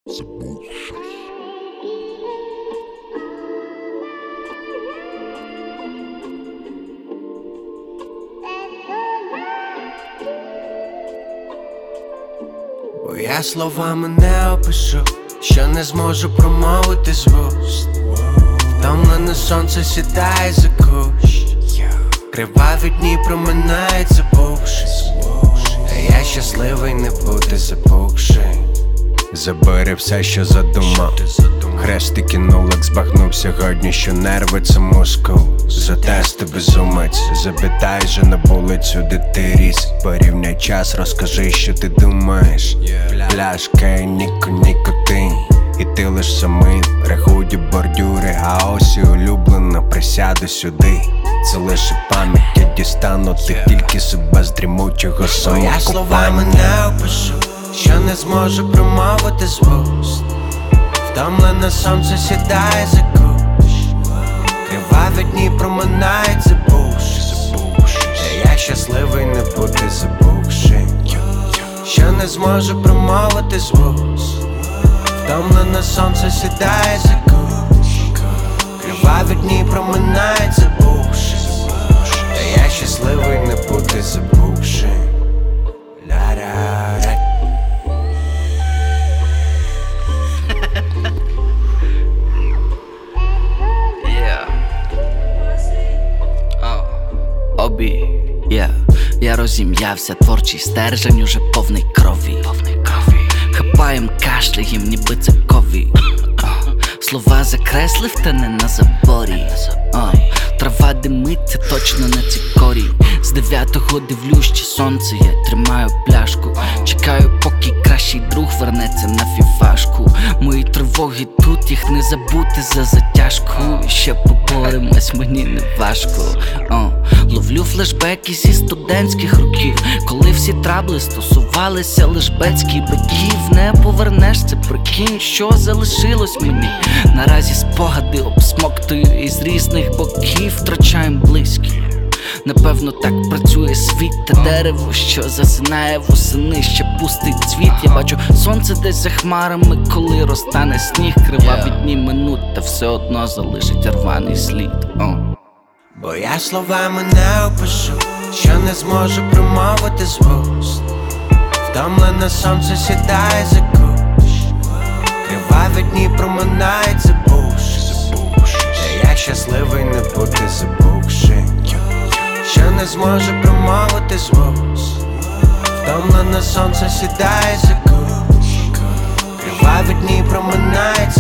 Бо я словами не опишу, що не зможу промовити з вуст. Втомлене сонце сідає за кущ, криваві дні проминають забувшись. А я щасливий не бути запухший. Забери все, що задумав. Хрести кинув, як збагнув сьогодні, що нерви це мускул. Затести безумець, запитай же на вулицю, де ти ріс. Порівняй час, розкажи, що ти думаєш. Пляшка і нікотин, і ти лиш самий. Рахуді бордюри, а ось і улюблена, присяду сюди. Це лише пам'ять, я дістану ти тільки себе з дрімучого сну. Я словами не опишу, що не зможу промовити з вуст. Втомлене сонце сідає за кущ, криваві дні проминають забувшись. Та я щасливий не бути забувши, що не зможу промовити з вуст. Втомлене сонце сідає за кущ, криваві дні проминають забувшись. Та я щасливий не бути забувши. Я розім'явся, творчий стержень уже повний крові. Хапаєм, кашляєм, ніби це кові. Слова закреслив, та не на заборі. Трава димиться точно на цій корі. З 9-го дивлюсь, чи сонце, я тримаю пляшку. Чекаю, поки кращий друг вернеться на фіфашку. Мої тривоги тут, їх не забути за затяжку. Ще поборемось, мені не важко. Ловлю флешбеки зі студентських років, коли всі трабли стосувалися лиш бецьких биків. Не повернеш, це прикинь, що залишилось мені. Наразі спогади обсмоктую із різних боків. Втрачаєм близькі. Напевно, так працює світ, та дерево, що засинає восени, ще пустить цвіт. Я бачу сонце десь за хмарами, коли розтане сніг. Криваві дні минуть, та все одно залишить рваний слід. Бо я словами не опишу, що не зможу промовити з вуст. Втомлене сонце сідає за кущ, криваві дні проминають забувшись. Та я щасливий не бути забувши, що не зможу промовити з вуст. Втомлене сонце сідає за кущ, криваві дні проминають